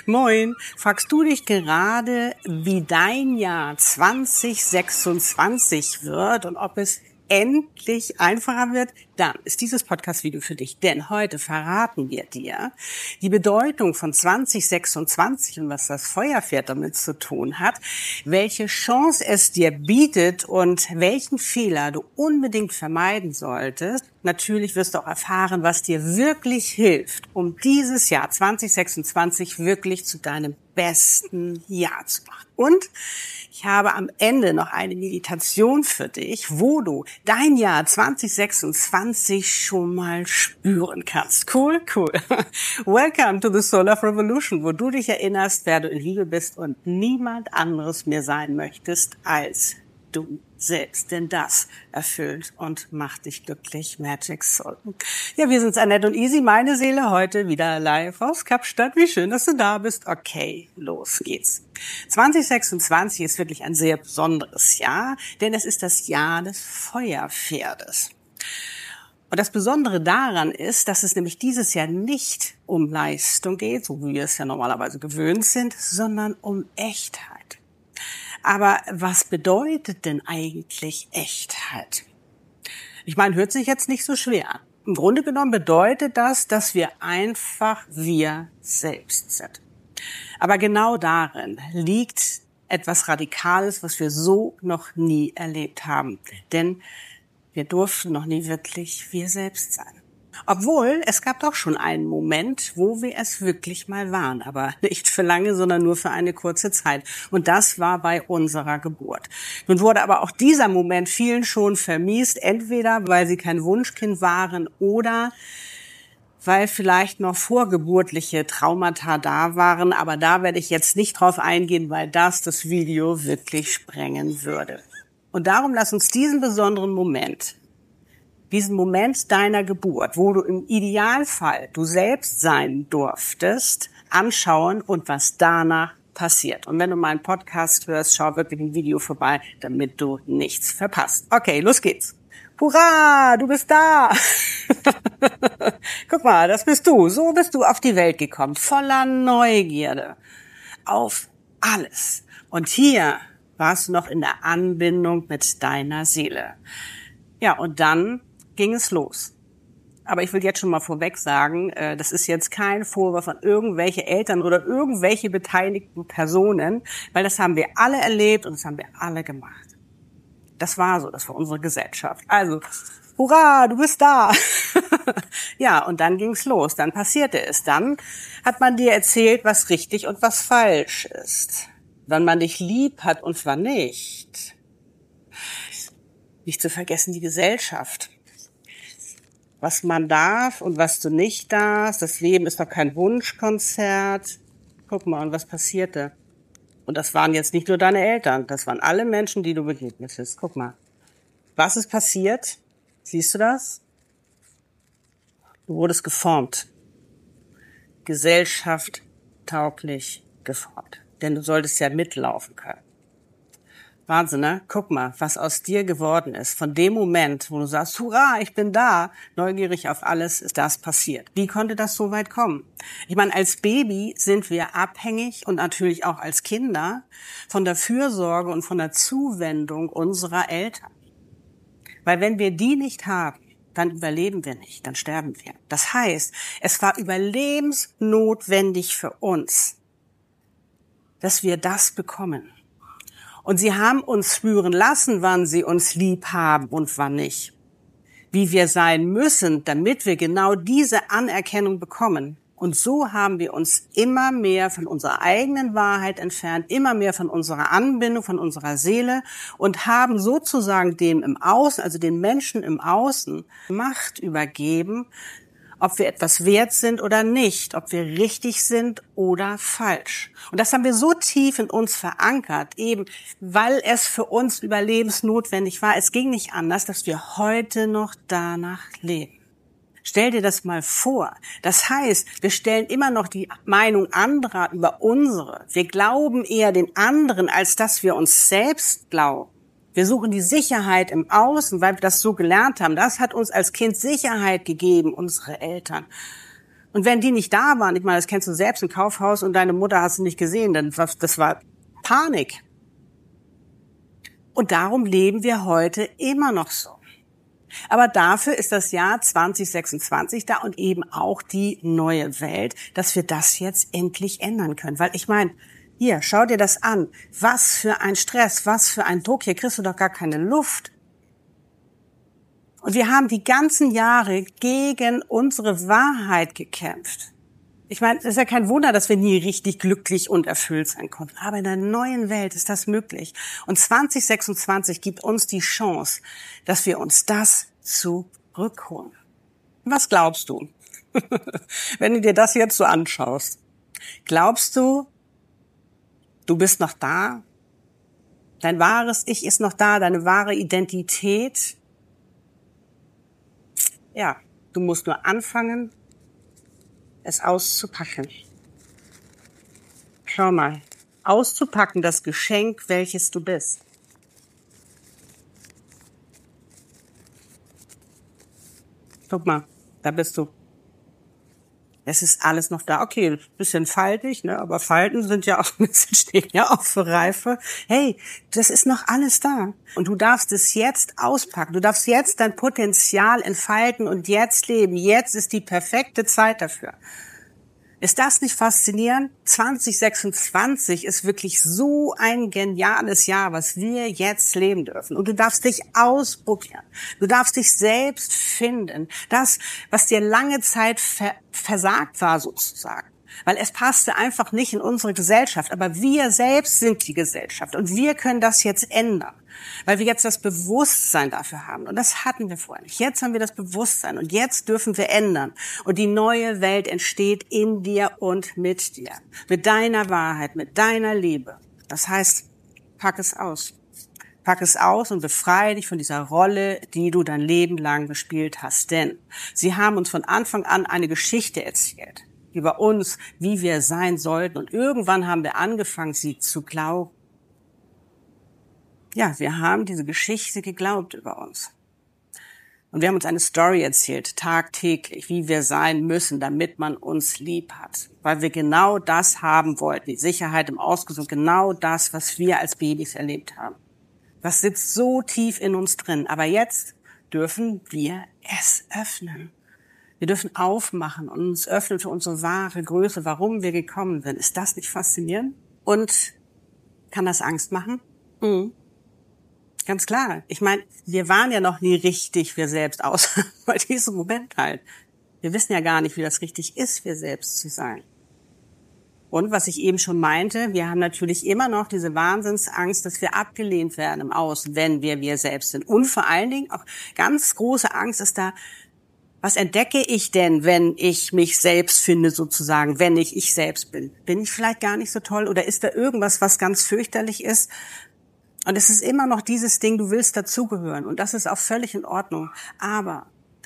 Moin, fragst du dich gerade, wie dein Jahr 2026 wird und ob es endlich einfacher wird? Dann ist dieses Podcast-Video für dich, denn heute verraten wir dir die Bedeutung von 2026 und was das Feuerpferd damit zu tun hat, welche Chance es dir bietet und welchen Fehler du unbedingt vermeiden solltest. Natürlich wirst du auch erfahren, was dir wirklich hilft, um dieses Jahr 2026 wirklich zu deinem besten Jahr zu machen. Und ich habe am Ende noch eine Meditation für dich, wo du dein Jahr 2026 schon mal spüren kannst. Cool, cool. Welcome to the Soul of Revolution, wo du dich erinnerst, wer du in Liebe bist und niemand anderes mehr sein möchtest als du selbst, denn das erfüllt und macht dich glücklich. Magic Soul. Ja, wir sind's, Annette und Easy, meine Seele, heute wieder live aus Kapstadt. Wie schön, dass du da bist. Okay, los geht's. 2026 ist wirklich ein sehr besonderes Jahr, denn es ist das Jahr des Feuerpferdes. Und das Besondere daran ist, dass es nämlich dieses Jahr nicht um Leistung geht, so wie wir es ja normalerweise gewöhnt sind, sondern um Echtheit. Aber was bedeutet denn eigentlich Echtheit? Ich meine, hört sich jetzt nicht so schwer an. Im Grunde genommen bedeutet das, dass wir einfach wir selbst sind. Aber genau darin liegt etwas Radikales, was wir so noch nie erlebt haben. Denn wir durften noch nie wirklich wir selbst sein. Obwohl, es gab doch schon einen Moment, wo wir es wirklich mal waren. Aber nicht für lange, sondern nur für eine kurze Zeit. Und das war bei unserer Geburt. Nun wurde aber auch dieser Moment vielen schon vermiest. Entweder, weil sie kein Wunschkind waren oder weil vielleicht noch vorgeburtliche Traumata da waren. Aber da werde ich jetzt nicht drauf eingehen, weil das Video wirklich sprengen würde. Und darum lass uns diesen besonderen Moment deiner Geburt, wo du im Idealfall du selbst sein durftest, anschauen und was danach passiert. Und wenn du meinen Podcast hörst, schau wirklich ein Video vorbei, damit du nichts verpasst. Okay, los geht's. Hurra, du bist da! Guck mal, das bist du. So bist du auf die Welt gekommen, voller Neugierde auf alles. Und hier warst du noch in der Anbindung mit deiner Seele. Ja, und dann ging es los. Aber ich will jetzt schon mal vorweg sagen, das ist jetzt kein Vorwurf an irgendwelche Eltern oder irgendwelche beteiligten Personen, weil das haben wir alle erlebt und das haben wir alle gemacht. Das war so, das war unsere Gesellschaft. Also, hurra, du bist da! Ja, und dann ging's los, dann passierte es. Dann hat man dir erzählt, was richtig und was falsch ist. Wann man dich lieb hat und wann nicht. Nicht zu vergessen die Gesellschaft. Was man darf und was du nicht darfst. Das Leben ist doch kein Wunschkonzert. Guck mal, und was passierte? Und das waren jetzt nicht nur deine Eltern, das waren alle Menschen, die du begegnet bist. Guck mal, was ist passiert? Siehst du das? Du wurdest geformt. Gesellschaft tauglich geformt. Denn du solltest ja mitlaufen können. Wahnsinn, ne? Guck mal, was aus dir geworden ist. Von dem Moment, wo du sagst, hurra, ich bin da, neugierig auf alles, ist das passiert. Wie konnte das so weit kommen? Ich meine, als Baby sind wir abhängig und natürlich auch als Kinder von der Fürsorge und von der Zuwendung unserer Eltern. Weil wenn wir die nicht haben, dann überleben wir nicht, dann sterben wir. Das heißt, es war überlebensnotwendig für uns, dass wir das bekommen. Und sie haben uns spüren lassen, wann sie uns lieb haben und wann nicht. Wie wir sein müssen, damit wir genau diese Anerkennung bekommen. Und so haben wir uns immer mehr von unserer eigenen Wahrheit entfernt, immer mehr von unserer Anbindung, von unserer Seele und haben sozusagen dem im Außen, also den Menschen im Außen, Macht übergeben, ob wir etwas wert sind oder nicht, ob wir richtig sind oder falsch. Und das haben wir so tief in uns verankert, eben weil es für uns überlebensnotwendig war. Es ging nicht anders, dass wir heute noch danach leben. Stell dir das mal vor. Das heißt, wir stellen immer noch die Meinung anderer über unsere. Wir glauben eher den anderen, als dass wir uns selbst glauben. Wir suchen die Sicherheit im Außen, weil wir das so gelernt haben. Das hat uns als Kind Sicherheit gegeben, unsere Eltern. Und wenn die nicht da waren, ich meine, das kennst du selbst im Kaufhaus und deine Mutter hast du nicht gesehen, dann das war Panik. Und darum leben wir heute immer noch so. Aber dafür ist das Jahr 2026 da und eben auch die neue Welt, dass wir das jetzt endlich ändern können. Weil ich meine, hier, schau dir das an. Was für ein Stress, was für ein Druck. Hier kriegst du doch gar keine Luft. Und wir haben die ganzen Jahre gegen unsere Wahrheit gekämpft. Ich meine, es ist ja kein Wunder, dass wir nie richtig glücklich und erfüllt sein konnten. Aber in der neuen Welt ist das möglich. Und 2026 gibt uns die Chance, dass wir uns das zurückholen. Was glaubst du, wenn du dir das jetzt so anschaust? Glaubst du, du bist noch da? Dein wahres Ich ist noch da, deine wahre Identität? Ja, du musst nur anfangen, es auszupacken. Schau mal, auszupacken, das Geschenk, welches du bist. Guck mal, da bist du. Es ist alles noch da. Okay, bisschen faltig, ne? Aber Falten sind ja auch, stehen ja auch für Reife. Hey, das ist noch alles da. Und du darfst es jetzt auspacken. Du darfst jetzt dein Potenzial entfalten und jetzt leben. Jetzt ist die perfekte Zeit dafür. Ist das nicht faszinierend? 2026 ist wirklich so ein geniales Jahr, was wir jetzt leben dürfen. Und du darfst dich ausprobieren. Du darfst dich selbst finden. Das, was dir lange Zeit versagt war sozusagen. Weil es passte einfach nicht in unsere Gesellschaft. Aber wir selbst sind die Gesellschaft. Und wir können das jetzt ändern. Weil wir jetzt das Bewusstsein dafür haben. Und das hatten wir vorher nicht. Jetzt haben wir das Bewusstsein. Und jetzt dürfen wir ändern. Und die neue Welt entsteht in dir und mit dir. Mit deiner Wahrheit, mit deiner Liebe. Das heißt, pack es aus. Pack es aus und befreie dich von dieser Rolle, die du dein Leben lang gespielt hast. Denn sie haben uns von Anfang an eine Geschichte erzählt. Über uns, wie wir sein sollten. Und irgendwann haben wir angefangen, sie zu glauben. Ja, wir haben diese Geschichte geglaubt über uns. Und wir haben uns eine Story erzählt, tagtäglich, wie wir sein müssen, damit man uns lieb hat. Weil wir genau das haben wollten, die Sicherheit im Ausgesund, genau das, was wir als Babys erlebt haben. Das sitzt so tief in uns drin. Aber jetzt dürfen wir es öffnen. Wir dürfen aufmachen und uns öffnen für unsere wahre Größe, warum wir gekommen sind. Ist das nicht faszinierend? Und kann das Angst machen? Mhm. Ganz klar. Ich meine, wir waren ja noch nie richtig wir selbst, außer bei diesem Moment halt. Wir wissen ja gar nicht, wie das richtig ist, wir selbst zu sein. Und was ich eben schon meinte, wir haben natürlich immer noch diese Wahnsinnsangst, dass wir abgelehnt werden im Außen, wenn wir selbst sind. Und vor allen Dingen auch ganz große Angst ist da, was entdecke ich denn, wenn ich mich selbst finde sozusagen, wenn ich selbst bin? Bin ich vielleicht gar nicht so toll oder ist da irgendwas, was ganz fürchterlich ist? Und es ist immer noch dieses Ding, du willst dazugehören. Und das ist auch völlig in Ordnung. Aber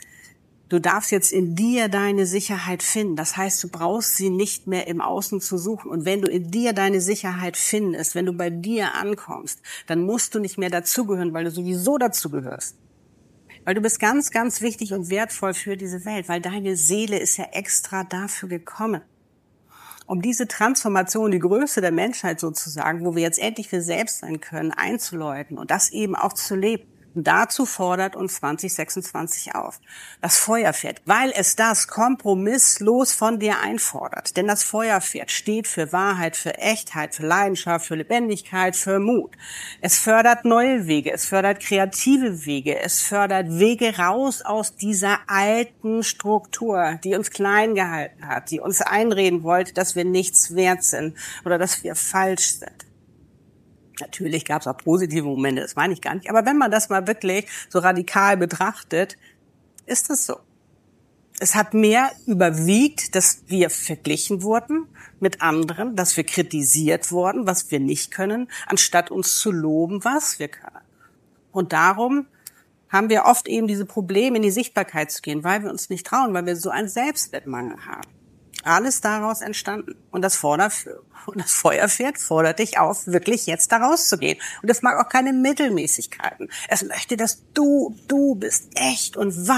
du darfst jetzt in dir deine Sicherheit finden. Das heißt, du brauchst sie nicht mehr im Außen zu suchen. Und wenn du in dir deine Sicherheit findest, wenn du bei dir ankommst, dann musst du nicht mehr dazugehören, weil du sowieso dazugehörst. Weil du bist ganz, ganz wichtig und wertvoll für diese Welt, weil deine Seele ist ja extra dafür gekommen. Um diese Transformation, die Größe der Menschheit sozusagen, wo wir jetzt endlich wir selbst sein können, einzuläuten und das eben auch zu leben. Und dazu fordert uns 2026 auf. Das Feuerpferd, weil es das kompromisslos von dir einfordert. Denn das Feuerpferd steht für Wahrheit, für Echtheit, für Leidenschaft, für Lebendigkeit, für Mut. Es fördert neue Wege, es fördert kreative Wege, es fördert Wege raus aus dieser alten Struktur, die uns klein gehalten hat, die uns einreden wollte, dass wir nichts wert sind oder dass wir falsch sind. Natürlich gab es auch positive Momente, das meine ich gar nicht. Aber wenn man das mal wirklich so radikal betrachtet, ist das so. Es hat mehr überwiegt, dass wir verglichen wurden mit anderen, dass wir kritisiert wurden, was wir nicht können, anstatt uns zu loben, was wir können. Und darum haben wir oft eben diese Probleme, in die Sichtbarkeit zu gehen, weil wir uns nicht trauen, weil wir so einen Selbstwertmangel haben. Alles daraus entstanden. Und das Feuerpferd fordert dich auf, wirklich jetzt da rauszugehen. Und es mag auch keine Mittelmäßigkeiten. Es möchte, dass du bist, echt und wahr.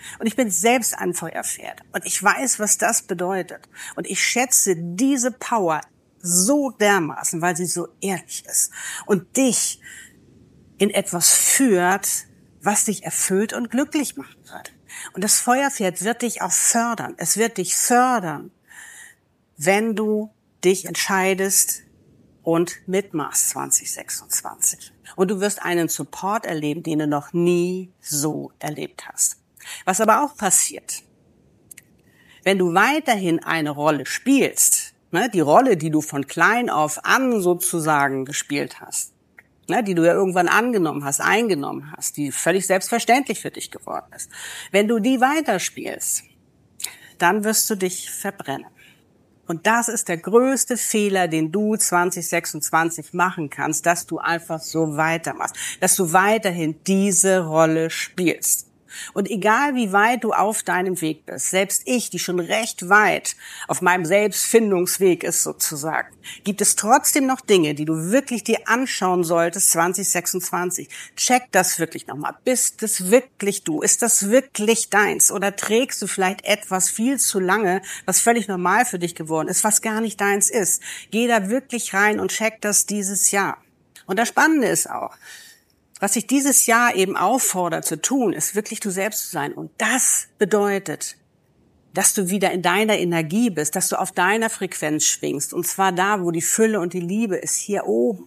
Und ich bin selbst ein Feuerpferd. Und ich weiß, was das bedeutet. Und ich schätze diese Power so dermaßen, weil sie so ehrlich ist und dich in etwas führt, was dich erfüllt und glücklich machen wird. Und das Feuerpferd wird dich auch fördern. Es wird dich fördern, wenn du dich entscheidest und mitmachst 2026. Und du wirst einen Support erleben, den du noch nie so erlebt hast. Was aber auch passiert, wenn du weiterhin eine Rolle spielst, die Rolle, die du von klein auf an sozusagen gespielt hast, die du ja irgendwann angenommen hast, eingenommen hast, die völlig selbstverständlich für dich geworden ist. Wenn du die weiterspielst, dann wirst du dich verbrennen. Und das ist der größte Fehler, den du 2026 machen kannst, dass du einfach so weitermachst, dass du weiterhin diese Rolle spielst. Und egal wie weit du auf deinem Weg bist, selbst ich, die schon recht weit auf meinem Selbstfindungsweg ist sozusagen, gibt es trotzdem noch Dinge, die du wirklich dir anschauen solltest 2026. Check das wirklich nochmal. Bist das wirklich du? Ist das wirklich deins? Oder trägst du vielleicht etwas viel zu lange, was völlig normal für dich geworden ist, was gar nicht deins ist? Geh da wirklich rein und check das dieses Jahr. Und das Spannende ist auch, was sich dieses Jahr eben auffordert zu tun, ist wirklich du selbst zu sein. Und das bedeutet, dass du wieder in deiner Energie bist, dass du auf deiner Frequenz schwingst. Und zwar da, wo die Fülle und die Liebe ist, hier oben.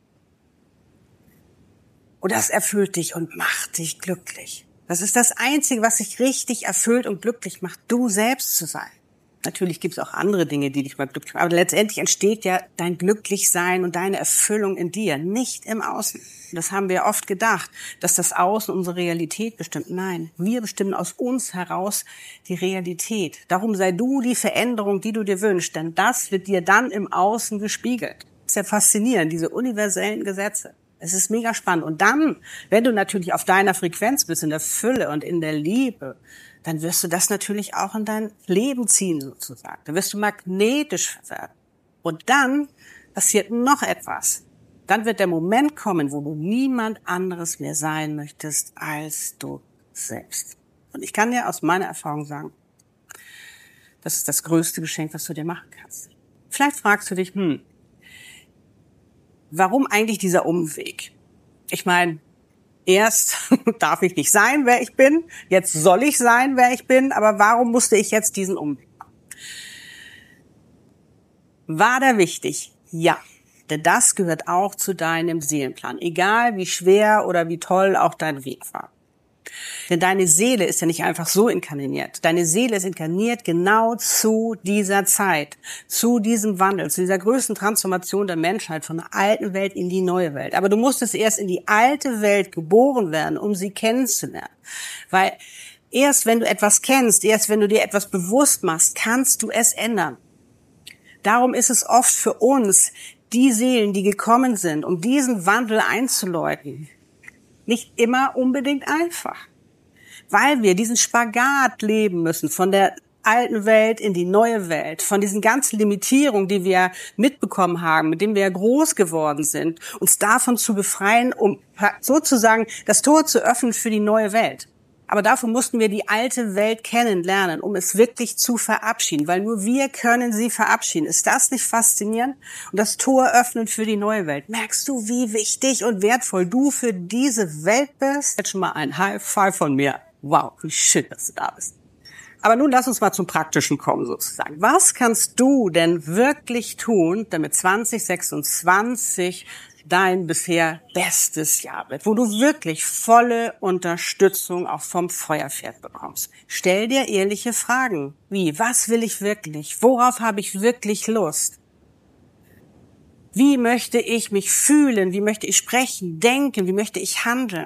Und das erfüllt dich und macht dich glücklich. Das ist das Einzige, was dich richtig erfüllt und glücklich macht, du selbst zu sein. Natürlich gibt es auch andere Dinge, die dich mal glücklich machen. Aber letztendlich entsteht ja dein Glücklichsein und deine Erfüllung in dir, nicht im Außen. Das haben wir oft gedacht, dass das Außen unsere Realität bestimmt. Nein, wir bestimmen aus uns heraus die Realität. Darum sei du die Veränderung, die du dir wünschst, denn das wird dir dann im Außen gespiegelt. Das ist ja faszinierend, diese universellen Gesetze. Es ist mega spannend. Und dann, wenn du natürlich auf deiner Frequenz bist, in der Fülle und in der Liebe, dann wirst du das natürlich auch in dein Leben ziehen sozusagen. Dann wirst du magnetisch werden. Und dann passiert noch etwas. Dann wird der Moment kommen, wo du niemand anderes mehr sein möchtest als du selbst. Und ich kann dir aus meiner Erfahrung sagen, das ist das größte Geschenk, was du dir machen kannst. Vielleicht fragst du dich, warum eigentlich dieser Umweg? Ich meine, erst darf ich nicht sein, wer ich bin. Jetzt soll ich sein, wer ich bin. Aber warum musste ich jetzt diesen Umweg machen? War der wichtig? Ja. Denn das gehört auch zu deinem Seelenplan. Egal wie schwer oder wie toll auch dein Weg war. Denn deine Seele ist ja nicht einfach so inkarniert. Deine Seele ist inkarniert genau zu dieser Zeit, zu diesem Wandel, zu dieser größten Transformation der Menschheit von der alten Welt in die neue Welt. Aber du musstest erst in die alte Welt geboren werden, um sie kennenzulernen. Weil erst wenn du etwas kennst, erst wenn du dir etwas bewusst machst, kannst du es ändern. Darum ist es oft für uns, die Seelen, die gekommen sind, um diesen Wandel einzuläuten, nicht immer unbedingt einfach. Weil wir diesen Spagat leben müssen von der alten Welt in die neue Welt, von diesen ganzen Limitierungen, die wir mitbekommen haben, mit denen wir groß geworden sind, uns davon zu befreien, um sozusagen das Tor zu öffnen für die neue Welt. Aber dafür mussten wir die alte Welt kennenlernen, um es wirklich zu verabschieden, weil nur wir können sie verabschieden. Ist das nicht faszinierend? Und das Tor öffnen für die neue Welt. Merkst du, wie wichtig und wertvoll du für diese Welt bist? Jetzt schon mal ein High Five von mir. Wow, wie schön, dass du da bist. Aber nun lass uns mal zum Praktischen kommen sozusagen. Was kannst du denn wirklich tun, damit 2026 dein bisher bestes Jahr wird, wo du wirklich volle Unterstützung auch vom Feuerpferd bekommst? Stell dir ehrliche Fragen, wie, was will ich wirklich? Worauf habe ich wirklich Lust? Wie möchte ich mich fühlen? Wie möchte ich sprechen, denken? Wie möchte ich handeln?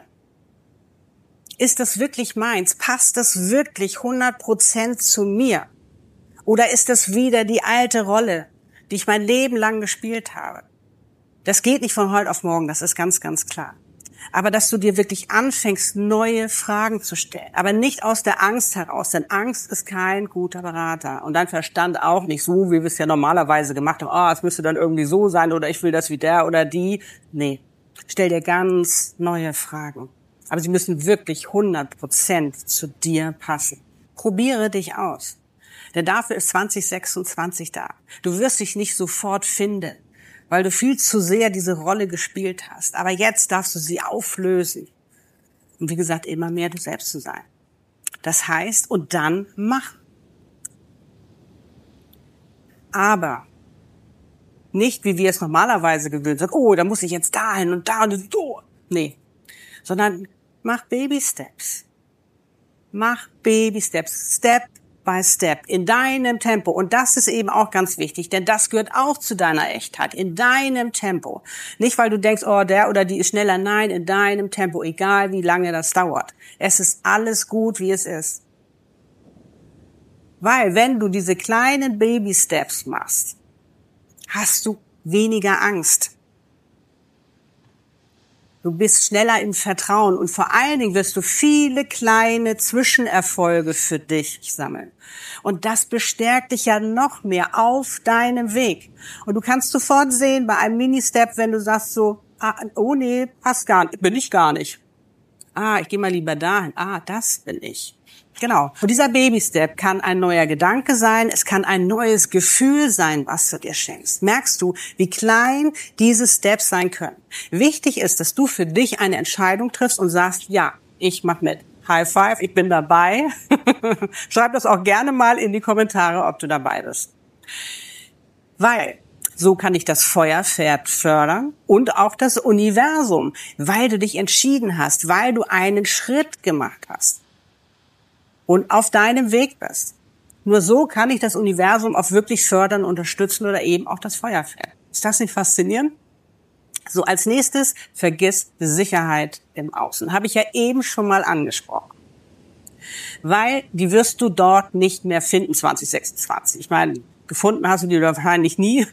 Ist das wirklich meins? Passt das wirklich 100% zu mir? Oder ist das wieder die alte Rolle, die ich mein Leben lang gespielt habe? Das geht nicht von heute auf morgen, das ist ganz, ganz klar. Aber dass du dir wirklich anfängst, neue Fragen zu stellen. Aber nicht aus der Angst heraus, denn Angst ist kein guter Berater. Und dein Verstand auch nicht so, wie wir es ja normalerweise gemacht haben. Es müsste dann irgendwie so sein oder ich will das wie der oder die. Nee, stell dir ganz neue Fragen. Aber sie müssen wirklich 100% zu dir passen. Probiere dich aus. Denn dafür ist 2026 da. Du wirst dich nicht sofort finden, weil du viel zu sehr diese Rolle gespielt hast. Aber jetzt darfst du sie auflösen. Und wie gesagt, immer mehr du selbst zu sein. Das heißt, und dann mach. Aber nicht, wie wir es normalerweise gewöhnt sind. Oh, da muss ich jetzt dahin und da und so. Nee. Sondern mach Baby Steps. Mach Baby Steps. Step by Step. In deinem Tempo. Und das ist eben auch ganz wichtig, denn das gehört auch zu deiner Echtheit. In deinem Tempo. Nicht, weil du denkst, oh, der oder die ist schneller. Nein, in deinem Tempo. Egal, wie lange das dauert. Es ist alles gut, wie es ist. Weil, wenn du diese kleinen Baby Steps machst, hast du weniger Angst. Du bist schneller im Vertrauen und vor allen Dingen wirst du viele kleine Zwischenerfolge für dich sammeln. Und das bestärkt dich ja noch mehr auf deinem Weg. Und du kannst sofort sehen bei einem Mini-Step, wenn du sagst so, oh nee, passt gar nicht, bin ich gar nicht. Ich gehe mal lieber dahin. Das bin ich. Genau. Und dieser Baby-Step kann ein neuer Gedanke sein, es kann ein neues Gefühl sein, was du dir schenkst. Merkst du, wie klein diese Steps sein können? Wichtig ist, dass du für dich eine Entscheidung triffst und sagst, ja, ich mach mit. High five, ich bin dabei. Schreib das auch gerne mal in die Kommentare, ob du dabei bist. Weil so kann ich das Feuerpferd fördern und auch das Universum, weil du dich entschieden hast, weil du einen Schritt gemacht hast. Und auf deinem Weg bist. Nur so kann ich das Universum auch wirklich fördern, unterstützen oder eben auch das Feuerpferd. Ist das nicht faszinierend? So, als nächstes, vergiss Sicherheit im Außen. Habe ich ja eben schon mal angesprochen. Weil die wirst du dort nicht mehr finden, 2026. Ich meine, gefunden hast du die wahrscheinlich nie.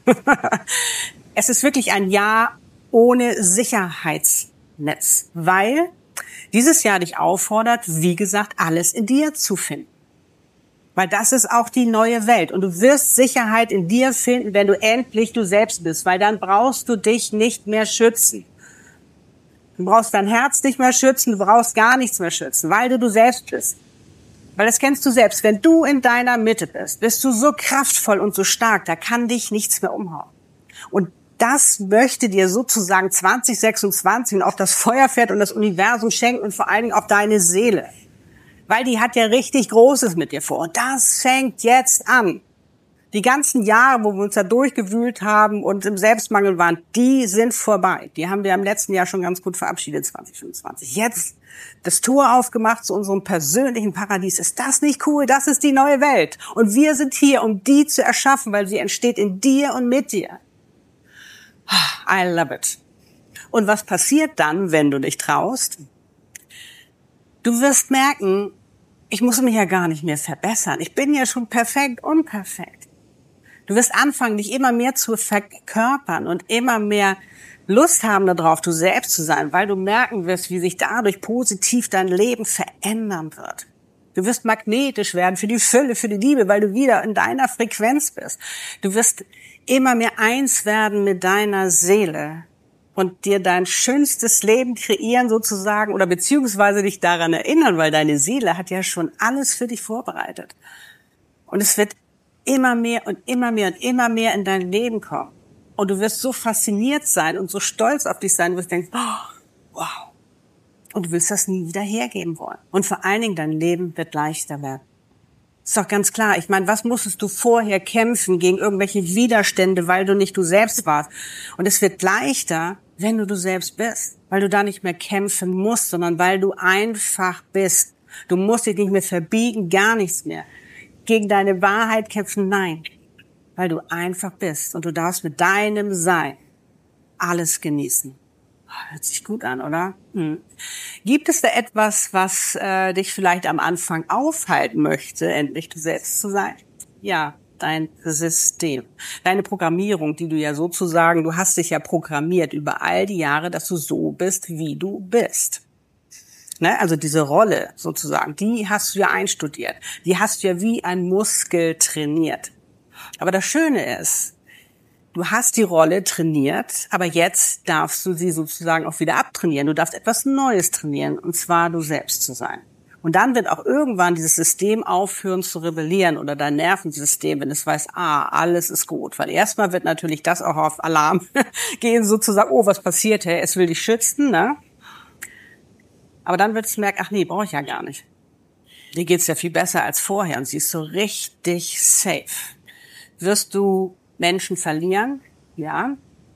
Es ist wirklich ein Jahr ohne Sicherheitsnetz, weil dieses Jahr dich auffordert, wie gesagt, alles in dir zu finden. Weil das ist auch die neue Welt. Und du wirst Sicherheit in dir finden, wenn du endlich du selbst bist. Weil dann brauchst du dich nicht mehr schützen. Du brauchst dein Herz nicht mehr schützen, du brauchst gar nichts mehr schützen, weil du selbst bist. Weil das kennst du selbst. Wenn du in deiner Mitte bist, bist du so kraftvoll und so stark, da kann dich nichts mehr umhauen. Und das möchte dir sozusagen 2026 und auch das Feuerpferd und das Universum schenken und vor allen Dingen auch deine Seele. Weil die hat ja richtig Großes mit dir vor. Und das fängt jetzt an. Die ganzen Jahre, wo wir uns da durchgewühlt haben und im Selbstmangel waren, die sind vorbei. Die haben wir im letzten Jahr schon ganz gut verabschiedet, 2025. Jetzt das Tor aufgemacht zu unserem persönlichen Paradies. Ist das nicht cool? Das ist die neue Welt. Und wir sind hier, um die zu erschaffen, weil sie entsteht in dir und mit dir. I love it. Und was passiert dann, wenn du dich traust? Du wirst merken, ich muss mich ja gar nicht mehr verbessern. Ich bin ja schon perfekt, unperfekt. Du wirst anfangen, dich immer mehr zu verkörpern und immer mehr Lust haben darauf, du selbst zu sein, weil du merken wirst, wie sich dadurch positiv dein Leben verändern wird. Du wirst magnetisch werden für die Fülle, für die Liebe, weil du wieder in deiner Frequenz bist. Du wirst immer mehr eins werden mit deiner Seele und dir dein schönstes Leben kreieren sozusagen oder beziehungsweise dich daran erinnern, weil deine Seele hat ja schon alles für dich vorbereitet. Und es wird immer mehr und immer mehr und immer mehr in dein Leben kommen. Und du wirst so fasziniert sein und so stolz auf dich sein, du wirst denken, oh, wow. Und du willst das nie wieder hergeben wollen. Und vor allen Dingen, dein Leben wird leichter werden. Ist doch ganz klar. Ich meine, was musstest du vorher kämpfen gegen irgendwelche Widerstände, weil du nicht du selbst warst? Und es wird leichter, wenn du selbst bist. Weil du da nicht mehr kämpfen musst, sondern weil du einfach bist. Du musst dich nicht mehr verbiegen, gar nichts mehr. Gegen deine Wahrheit kämpfen, nein. Weil du einfach bist. Und du darfst mit deinem Sein alles genießen. Hört sich gut an, oder? Gibt es da etwas, was dich vielleicht am Anfang aufhalten möchte, endlich du selbst zu sein? Ja, dein System. Deine Programmierung, die du ja sozusagen, du hast dich ja programmiert über all die Jahre, dass du so bist, wie du bist. Ne? Also diese Rolle sozusagen, die hast du ja einstudiert. Die hast du ja wie ein Muskel trainiert. Aber das Schöne ist, Du hast die Rolle trainiert, aber jetzt darfst du sie sozusagen auch wieder abtrainieren. Du darfst etwas Neues trainieren, und zwar du selbst zu sein. Und dann wird auch irgendwann dieses System aufhören zu rebellieren oder dein Nervensystem, wenn es weiß, alles ist gut. Weil erstmal wird natürlich das auch auf Alarm gehen, sozusagen, oh, was passiert, hey, es will dich schützen, ne? Aber dann wird es merken, ach nee, brauche ich ja gar nicht. Dir geht's ja viel besser als vorher und sie ist so richtig safe. Wirst du Menschen verlieren? Ja.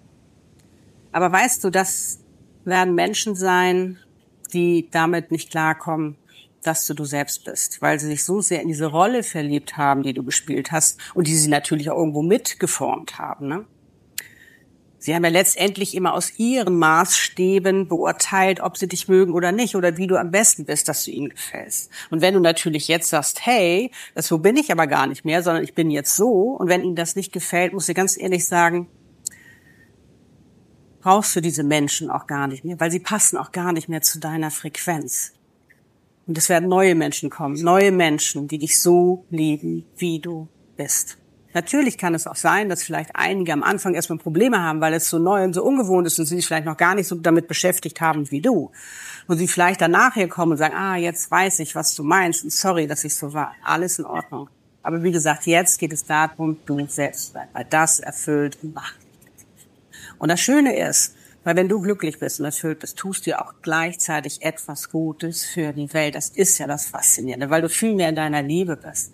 Aber weißt du, das werden Menschen sein, die damit nicht klarkommen, dass du selbst bist, weil sie sich so sehr in diese Rolle verliebt haben, die du gespielt hast und die sie natürlich auch irgendwo mitgeformt haben, ne? Sie haben ja letztendlich immer aus ihren Maßstäben beurteilt, ob sie dich mögen oder nicht oder wie du am besten bist, dass du ihnen gefällst. Und wenn du natürlich jetzt sagst, hey, so bin ich aber gar nicht mehr, sondern ich bin jetzt so, und wenn ihnen das nicht gefällt, musst du ganz ehrlich sagen, brauchst du diese Menschen auch gar nicht mehr, weil sie passen auch gar nicht mehr zu deiner Frequenz. Und es werden neue Menschen kommen, neue Menschen, die dich so lieben, wie du bist. Natürlich kann es auch sein, dass vielleicht einige am Anfang erstmal Probleme haben, weil es so neu und so ungewohnt ist und sie sich vielleicht noch gar nicht so damit beschäftigt haben wie du. Und sie vielleicht dann nachher kommen und sagen, jetzt weiß ich, was du meinst und sorry, dass ich so war. Alles in Ordnung. Aber wie gesagt, jetzt geht es darum, du selbst zu sein, weil das erfüllt und macht. Und das Schöne ist, weil wenn du glücklich bist und erfüllt bist, tust du ja auch gleichzeitig etwas Gutes für die Welt. Das ist ja das Faszinierende, weil du viel mehr in deiner Liebe bist.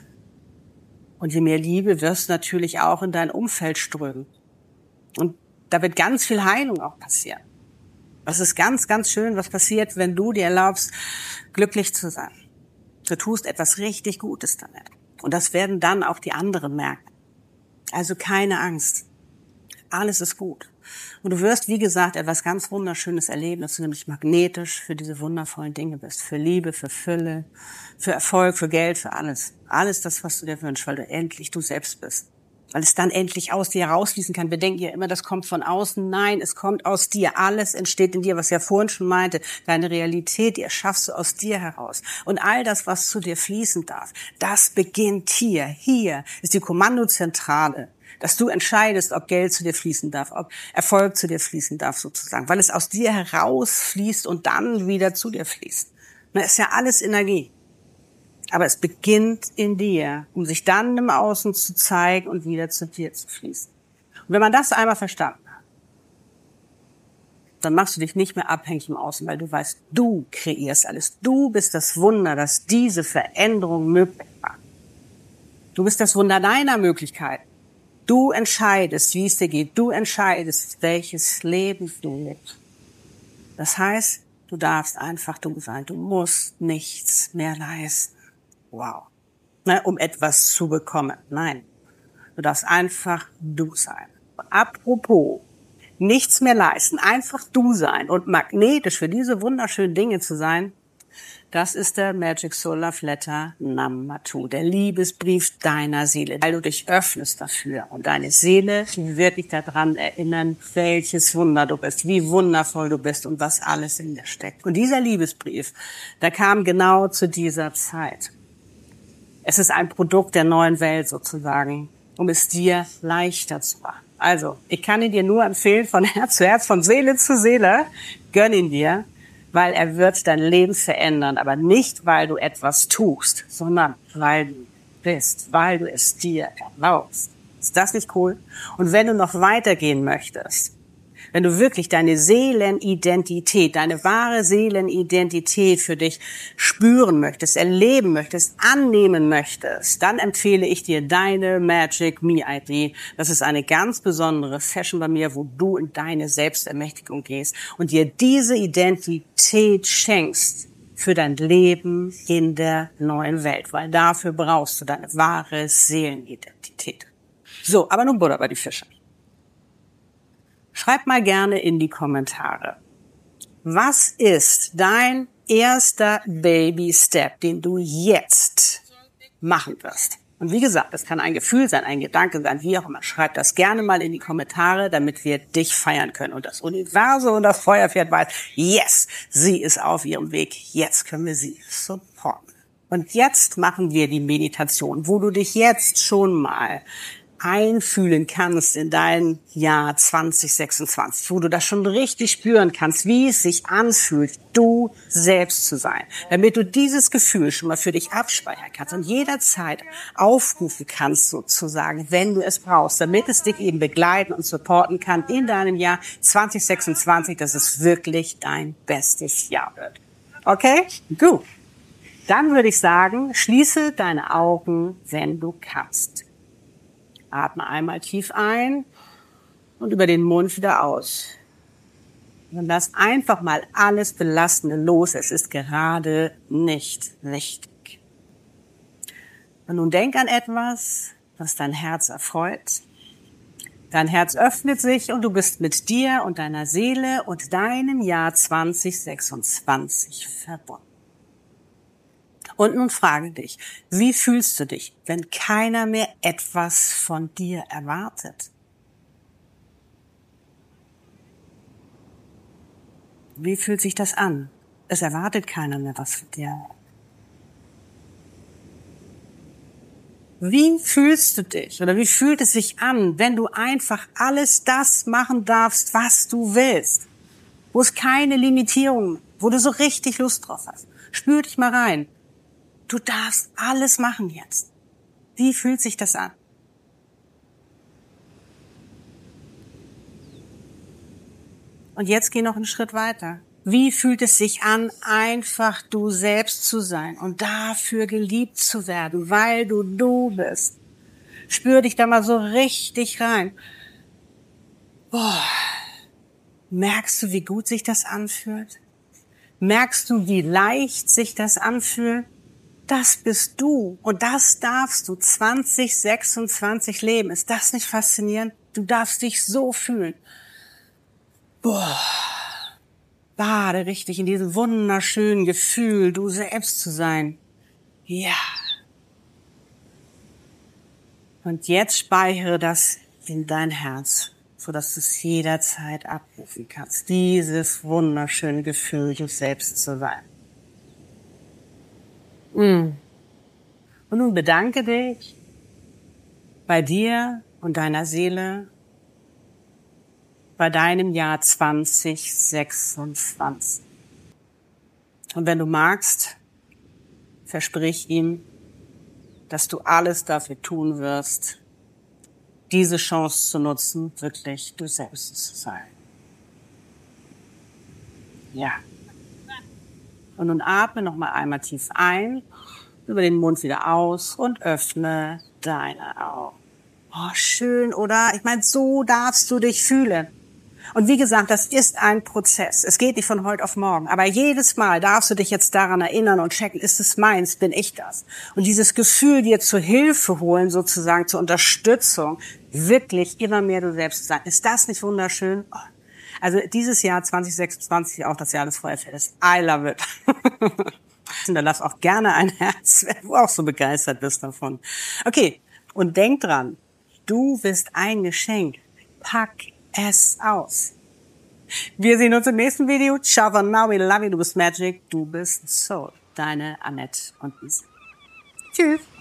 Und je mehr Liebe wirst du natürlich auch in dein Umfeld strömen. Und da wird ganz viel Heilung auch passieren. Das ist ganz, ganz schön, was passiert, wenn du dir erlaubst, glücklich zu sein. Du tust etwas richtig Gutes damit. Und das werden dann auch die anderen merken. Also keine Angst. Alles ist gut. Und du wirst, wie gesagt, etwas ganz Wunderschönes erleben, dass du nämlich magnetisch für diese wundervollen Dinge bist. Für Liebe, für Fülle, für Erfolg, für Geld, für alles. Alles das, was du dir wünschst, weil du endlich du selbst bist. Weil es dann endlich aus dir herausfließen kann. Wir denken ja immer, das kommt von außen. Nein, es kommt aus dir. Alles entsteht in dir, was ich ja vorhin schon meinte. Deine Realität, die erschaffst du aus dir heraus. Und all das, was zu dir fließen darf, das beginnt hier. Hier ist die Kommandozentrale, dass du entscheidest, ob Geld zu dir fließen darf, ob Erfolg zu dir fließen darf sozusagen, weil es aus dir herausfließt und dann wieder zu dir fließt. Das ist ja alles Energie. Aber es beginnt in dir, um sich dann im Außen zu zeigen und wieder zu dir zu fließen. Und wenn man das einmal verstanden hat, dann machst du dich nicht mehr abhängig im Außen, weil du weißt, du kreierst alles. Du bist das Wunder, das diese Veränderung möglich macht. Du bist das Wunder deiner Möglichkeiten. Du entscheidest, wie es dir geht. Du entscheidest, welches Leben du lebst. Das heißt, du darfst einfach du sein. Du musst nichts mehr leisten. Wow. Um etwas zu bekommen. Nein. Du darfst einfach du sein. Apropos, nichts mehr leisten. Einfach du sein und magnetisch für diese wunderschönen Dinge zu sein. Das ist der Magic Soul Love Letter Number 2, der Liebesbrief deiner Seele, weil du dich öffnest dafür. Und deine Seele wird dich daran erinnern, welches Wunder du bist, wie wundervoll du bist und was alles in dir steckt. Und dieser Liebesbrief, der kam genau zu dieser Zeit. Es ist ein Produkt der neuen Welt sozusagen, um es dir leichter zu machen. Also, ich kann ihn dir nur empfehlen, von Herz zu Herz, von Seele zu Seele, gönn ihn dir. Weil er wird dein Leben verändern, aber nicht, weil du etwas tust, sondern weil du bist, weil du es dir erlaubst. Ist das nicht cool? Und wenn du noch weitergehen möchtest, wenn du wirklich deine Seelenidentität, deine wahre Seelenidentität für dich spüren möchtest, erleben möchtest, annehmen möchtest, dann empfehle ich dir deine Magic Me ID. Das ist eine ganz besondere Session bei mir, wo du in deine Selbstermächtigung gehst und dir diese Identität schenkst für dein Leben in der neuen Welt, weil dafür brauchst du deine wahre Seelenidentität. So, aber nun Butter bei die Fische. Schreib mal gerne in die Kommentare. Was ist dein erster Baby-Step, den du jetzt machen wirst? Und wie gesagt, das kann ein Gefühl sein, ein Gedanke sein, wie auch immer. Schreib das gerne mal in die Kommentare, damit wir dich feiern können. Und das Universum und das Feuerpferd weiß, yes, sie ist auf ihrem Weg. Jetzt können wir sie supporten. Und jetzt machen wir die Meditation, wo du dich jetzt schon mal einfühlen kannst in dein Jahr 2026, wo du das schon richtig spüren kannst, wie es sich anfühlt, du selbst zu sein, damit du dieses Gefühl schon mal für dich abspeichern kannst und jederzeit aufrufen kannst sozusagen, wenn du es brauchst, damit es dich eben begleiten und supporten kann in deinem Jahr 2026, dass es wirklich dein bestes Jahr wird. Okay? Gut. Dann würde ich sagen, schließe deine Augen, wenn du kannst. Atme einmal tief ein und über den Mund wieder aus. Und lass einfach mal alles Belastende los. Es ist gerade nicht wichtig. Und nun denk an etwas, was dein Herz erfreut. Dein Herz öffnet sich und du bist mit dir und deiner Seele und deinem Jahr 2026 verbunden. Und nun frage dich, wie fühlst du dich, wenn keiner mehr etwas von dir erwartet? Wie fühlt sich das an? Es erwartet keiner mehr was von dir. Wie fühlst du dich oder wie fühlt es sich an, wenn du einfach alles das machen darfst, was du willst? Wo es keine Limitierungen, wo du so richtig Lust drauf hast. Spür dich mal rein. Du darfst alles machen jetzt. Wie fühlt sich das an? Und jetzt geh noch einen Schritt weiter. Wie fühlt es sich an, einfach du selbst zu sein und dafür geliebt zu werden, weil du bist? Spür dich da mal so richtig rein. Boah. Merkst du, wie gut sich das anfühlt? Merkst du, wie leicht sich das anfühlt? Das bist du und das darfst du 2026 leben. Ist das nicht faszinierend? Du darfst dich so fühlen. Boah, bade richtig in diesem wunderschönen Gefühl, du selbst zu sein. Ja. Und jetzt speichere das in dein Herz, sodass du es jederzeit abrufen kannst. Dieses wunderschöne Gefühl, du selbst zu sein. Und nun bedanke dich bei dir und deiner Seele, bei deinem Jahr 2026. Und wenn du magst, versprich ihm, dass du alles dafür tun wirst, diese Chance zu nutzen, wirklich du selbst zu sein. Ja. Und nun atme noch mal einmal tief ein, über den Mund wieder aus und öffne deine Augen. Oh, schön, oder? Ich meine, so darfst du dich fühlen. Und wie gesagt, das ist ein Prozess. Es geht nicht von heute auf morgen. Aber jedes Mal darfst du dich jetzt daran erinnern und checken, ist es meins, bin ich das? Und dieses Gefühl dir zur Hilfe holen, sozusagen zur Unterstützung, wirklich immer mehr du selbst zu sein. Ist das nicht wunderschön? Oh. Also dieses Jahr 2026, auch das Jahr des Feuerfeldes. I love it. Und da lass auch gerne ein Herz, wenn du auch so begeistert bist davon. Okay, und denk dran, du bist ein Geschenk. Pack es aus. Wir sehen uns im nächsten Video. Ciao von now, we love you, du bist Magic, du bist Soul. Deine Annette und Lisa. Tschüss.